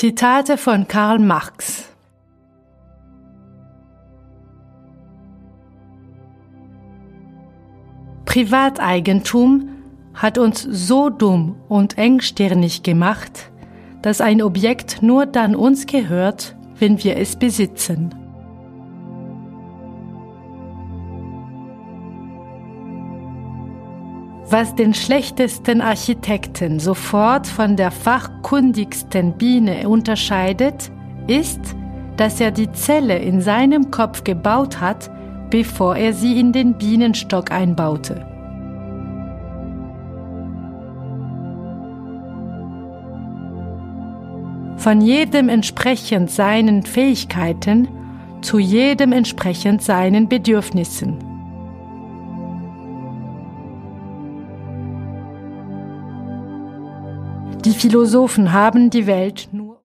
Zitate von Karl Marx. Privateigentum hat uns so dumm und engstirnig gemacht, dass ein Objekt nur dann uns gehört, wenn wir es besitzen. Was den schlechtesten Architekten sofort von der fachkundigsten Biene unterscheidet, ist, dass er die Zelle in seinem Kopf gebaut hat, bevor er sie in den Bienenstock einbaute. Von jedem entsprechend seinen Fähigkeiten, zu jedem entsprechend seinen Bedürfnissen. Die Philosophen haben die Welt nur